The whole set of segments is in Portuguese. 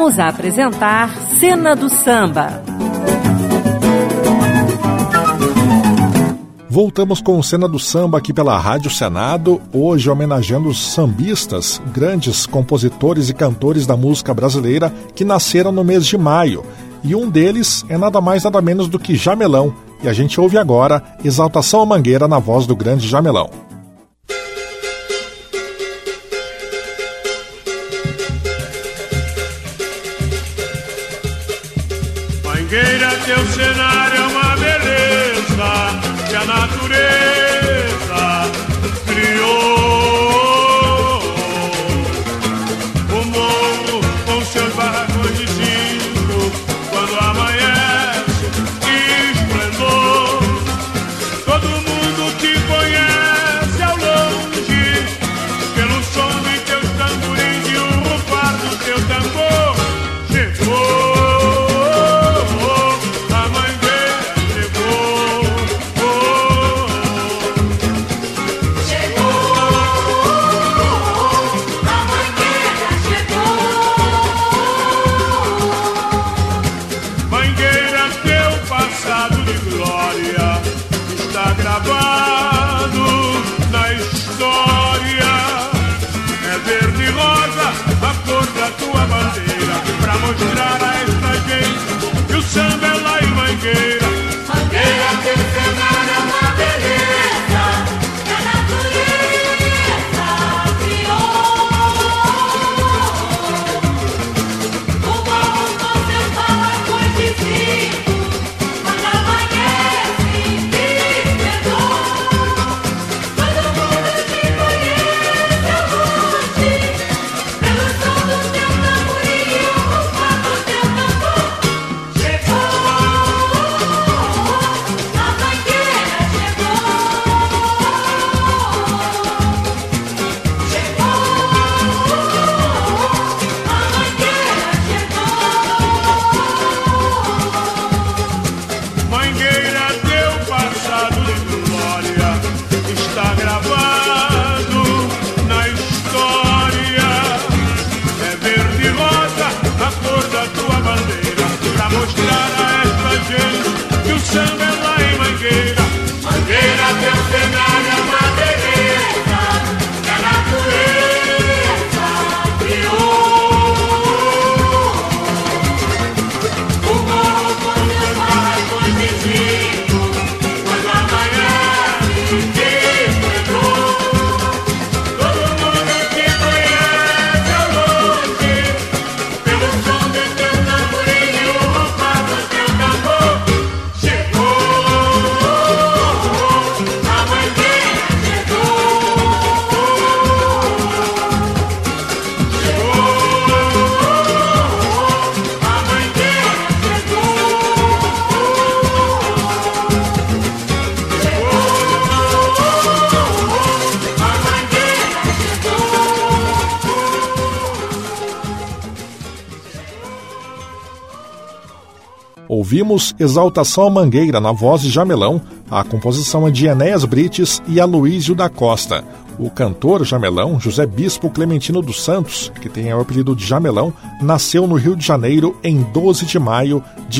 Voltamos a apresentar Cena do Samba. Voltamos com Cena do Samba aqui pela Rádio Senado, hoje homenageando os sambistas, grandes compositores e cantores da música brasileira que nasceram no mês de maio. E um deles é nada mais nada menos do que Jamelão. E a gente ouve agora Exaltação à Mangueira na voz do grande Jamelão. Mangueira, teu cenário é uma beleza que a natureza criou. O morro com seus barracões de zinco, quando amanhece, que esplendor. Todo mundo te conhece ao longe, pelo som de teus tamborins e o rufar do teu tambor. Chegou. Mostrar a esta gente que o samba é lá em Mangueira. Mangueira tem cenário, é uma beleza que a natureza criou. O morro com seus barracões de zinco, quando amanhece, que esplendor. Todo mundo te conhece ao longe, pelo som do teu tamborim. Ouvimos Exaltação à Mangueira na voz de Jamelão, a composição é de Enéas Brites e Aloísio da Costa. O cantor Jamelão, José Bispo Clementino dos Santos, que tem o apelido de Jamelão, nasceu no Rio de Janeiro em 12 de maio de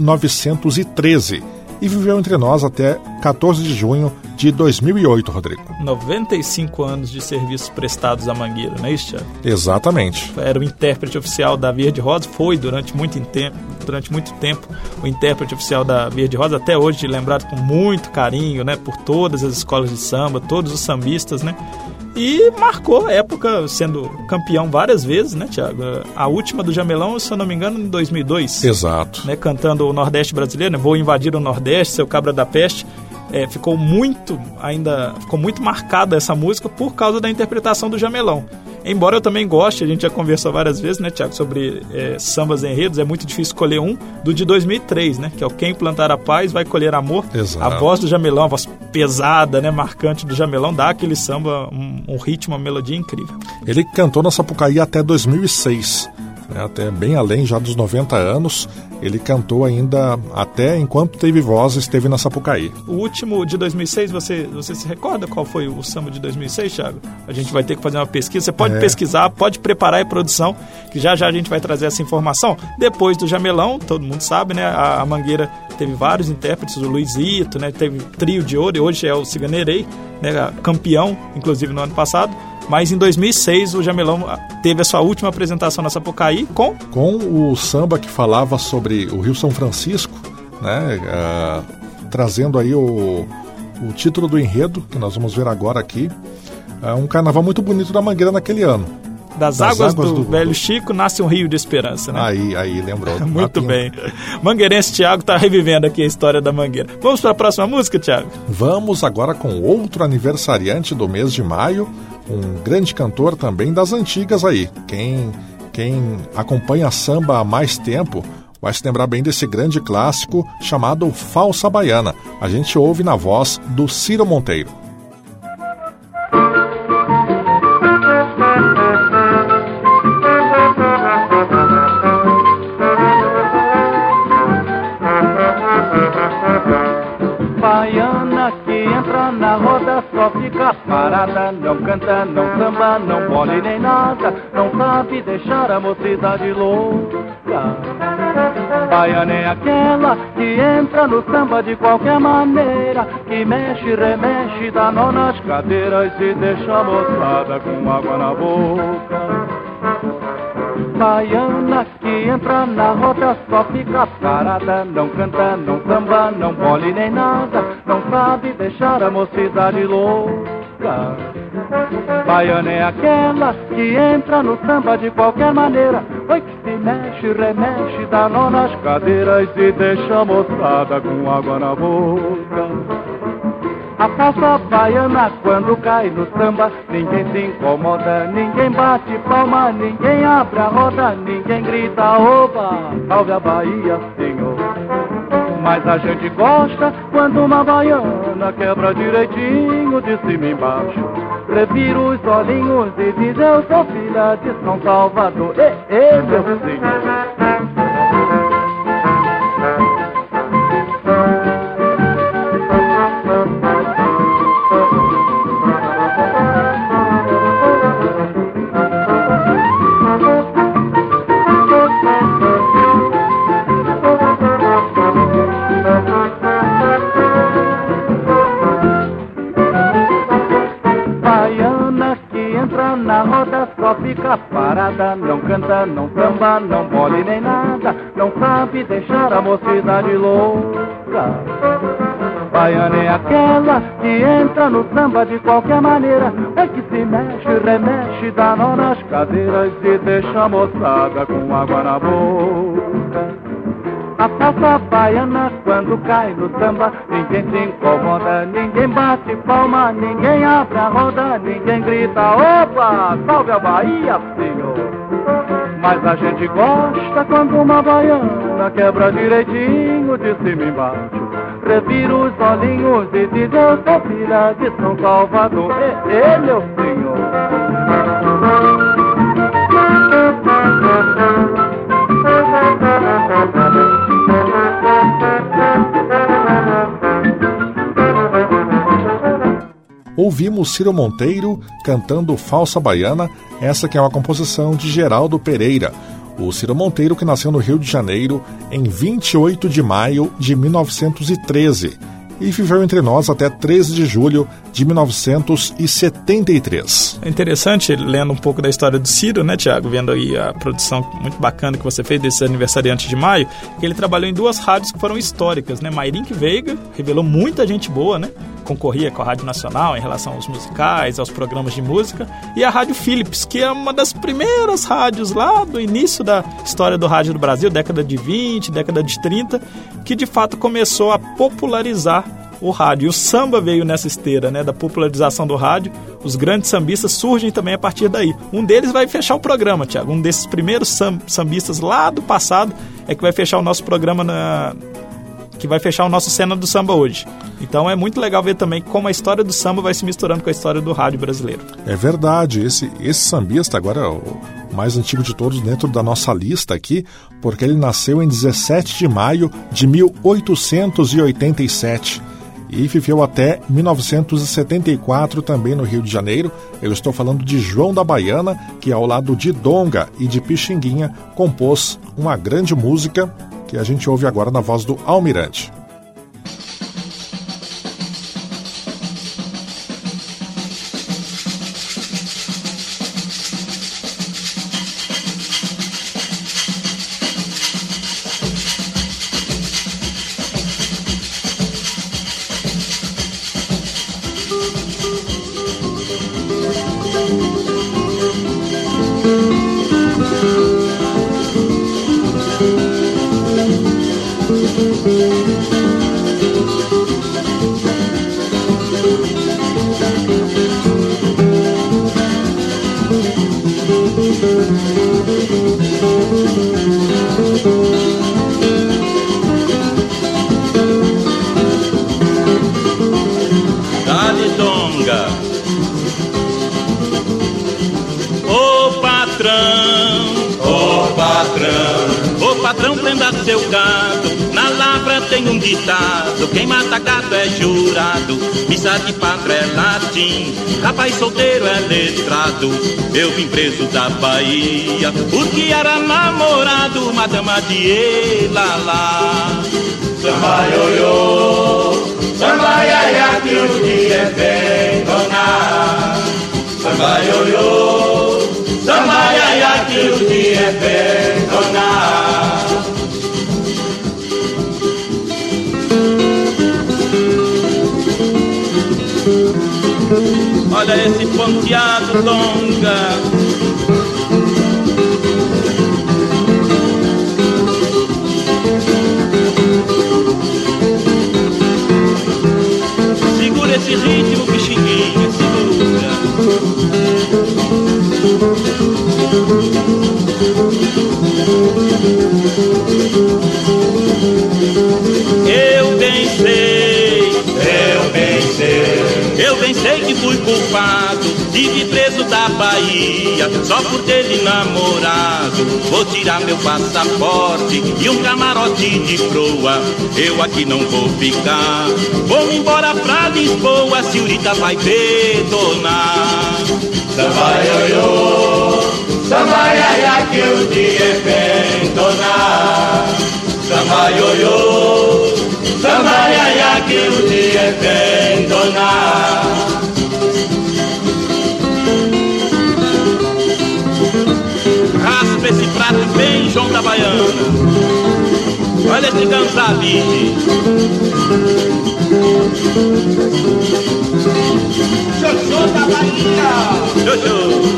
1913 e viveu entre nós até 14 de junho de 2008, Rodrigo. 95 anos de serviços prestados à Mangueira, não é isso, Thiago? Exatamente. Era o intérprete oficial da Verde Rosa, foi durante muito tempo o intérprete oficial da Verde Rosa, até hoje lembrado com muito carinho, né, por todas as escolas de samba, todos os sambistas, né? E marcou a época sendo campeão várias vezes, né, Thiago? A última do Jamelão, se eu não me engano, em 2002. Exato. Né, cantando o Nordeste brasileiro, né? Vou invadir o Nordeste, seu cabra da peste. Ficou muito marcada essa música por causa da interpretação do Jamelão. Embora eu também goste, a gente já conversou várias vezes, né, Thiago, sobre sambas enredos, é muito difícil escolher um, do de 2003, né, que é o Quem Plantar a Paz Vai Colher Amor. Exato. A voz do Jamelão, a voz pesada, né, marcante do Jamelão, dá aquele samba um ritmo, uma melodia incrível. Ele cantou na Sapucaí até 2006. até bem além já dos 90 anos. Ele cantou ainda até enquanto teve voz, esteve na Sapucaí. O último de 2006, você se recorda qual foi o samba de 2006, Thiago? A gente vai ter que fazer uma pesquisa. Você pode pesquisar, pode preparar a produção, que já a gente vai trazer essa informação. Depois do Jamelão, todo mundo sabe, né? A Mangueira teve vários intérpretes, o Luizito, né? Teve Trio de Ouro, e hoje é o Ciganerei, né? Campeão, inclusive no ano passado. Mas em 2006 o Jamelão teve a sua última apresentação na Sapucaí com o samba que falava sobre o Rio São Francisco, né? Trazendo aí o título do enredo, que nós vamos ver agora aqui. Um carnaval muito bonito da Mangueira naquele ano. Das águas do velho Chico nasce um rio de esperança, né? Aí lembrou. Muito bem. Mangueirense Thiago está revivendo aqui a história da Mangueira. Vamos para a próxima música, Thiago? Vamos agora com outro aniversariante do mês de maio, um grande cantor também das antigas aí. Quem acompanha samba há mais tempo vai se lembrar bem desse grande clássico chamado Falsa Baiana. A gente ouve na voz do Ciro Monteiro. Baiana que entra na roda só fica parada, não canta, não samba, não bole nem nada, não sabe deixar a mocidade louca. Baiana é aquela que entra no samba de qualquer maneira, que mexe, remexe, dá nó nas cadeiras e deixa a moçada com água na boca. Baiana que entra na roda só fica parada, não canta, não samba, não bole nem nada, não sabe deixar a mocidade louca. Baiana é aquela que entra no samba de qualquer maneira, oi que se mexe, remexe, dá nó nas cadeiras e deixa a moçada com água na boca. A falsa baiana quando cai no samba, ninguém se incomoda, ninguém bate palma, ninguém abre a roda, ninguém grita, oba, salve a Bahia, senhor. Mas a gente gosta quando uma baiana quebra direitinho de cima e embaixo, revira os olhinhos e diz, eu sou filha de São Salvador, meu senhor. Fica parada, não canta, não samba, não bole nem nada, não sabe deixar a mocidade louca. Baiana é aquela que entra no samba de qualquer maneira, é que se mexe, remexe, dá nó nas cadeiras e deixa a moçada com água na boca. A falsa baiana quando cai no samba, ninguém se incomoda, ninguém bate palma, ninguém abre a roda, ninguém grita, opa, salve a Bahia, senhor. Mas a gente gosta quando uma baiana quebra direitinho de cima e embaixo, revira os olhinhos e diz, eu sou filha de São Salvador, meu senhor. Ouvimos Ciro Monteiro cantando Falsa Baiana, essa que é uma composição de Geraldo Pereira. O Ciro Monteiro que nasceu no Rio de Janeiro em 28 de maio de 1913 e viveu entre nós até 13 de julho de 1973. É interessante, lendo um pouco da história do Ciro, né, Thiago, vendo aí a produção muito bacana que você fez desse aniversariante de maio, que ele trabalhou em duas rádios que foram históricas, né, Mairink Veiga, revelou muita gente boa, né, concorria com a Rádio Nacional em relação aos musicais, aos programas de música, e a Rádio Philips, que é uma das primeiras rádios lá do início da história do rádio do Brasil, década de 20, década de 30, que de fato começou a popularizar o rádio. E o samba veio nessa esteira, né, da popularização do rádio. Os grandes sambistas surgem também a partir daí. Um deles vai fechar o programa, Thiago. Um desses primeiros sambistas lá do passado é que vai fechar o nosso programa que vai fechar o nosso Cena do Samba hoje. Então é muito legal ver também como a história do samba vai se misturando com a história do rádio brasileiro. É verdade, esse sambista agora, mais antigo de todos dentro da nossa lista aqui, porque ele nasceu em 17 de maio de 1887 e viveu até 1974 também no Rio de Janeiro. Eu estou falando de João da Baiana, que ao lado de Donga e de Pixinguinha compôs uma grande música que a gente ouve agora na voz do Almirante. Dale Donga, ô patrão, prenda seu gado. Na lavra tem um ditado: quem mata gato é jurado. Missa de pátria é latim, rapaz solteiro é letrado. Eu vim preso da Bahia porque era namorado uma dama de Elalá. Samba ioiô, samba iaia, que o dia é bem donar. Samba ioiô, samba iaia, que o dia é bem donar. Olha esse ponteado Donga, segura esse ritmo, Pixinguinha, segura. Eu bem sei que fui culpado, tive preso da Bahia só por ter lhe namorado. Vou tirar meu passaporte e um camarote de proa. Eu aqui não vou ficar, vou embora pra Lisboa, a senhorita vai detonar. Samba ioiô, samba iaia, que o dia é bem donar. Samba ioiô, samba iaia, que o dia é bem donar. Raspa esse prato bem, João da Baiana. Olha esse Ganzabide. Xoxô da Bahia. Xoxô.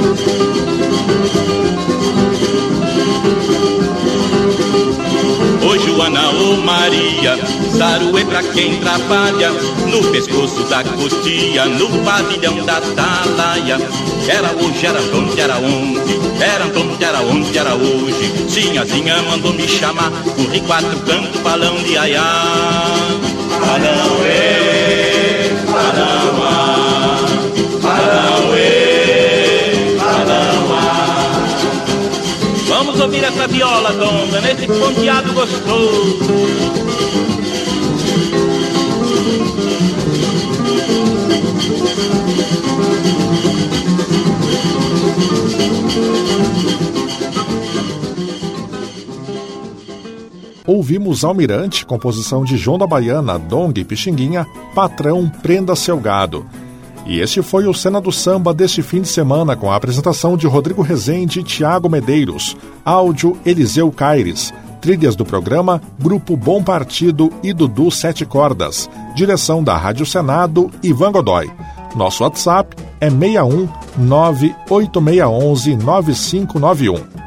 Ô Joana, ô Maria, saruê pra quem trabalha, no pescoço da cotia, no pavilhão da Atalaia. Era hoje, era onde, era onde, era onde, era onde, era hoje. Sinhazinha mandou me chamar, corri 4 cantos, balão de aiá. Balão balão balão balão. Vamos ouvir essa viola, Donga, nesse ponteado gostoso. Ouvimos Almirante, composição de João da Baiana, Donga e Pixinguinha, Patrão, Prenda Seu Gado. E este foi o Cena do Samba deste fim de semana, com a apresentação de Rodrigo Rezende e Tiago Medeiros, áudio Eliseu Caires, trilhas do programa Grupo Bom Partido e Dudu 7 Cordas, direção da Rádio Senado, Ivan Godoy. Nosso WhatsApp é 61 98611 9591.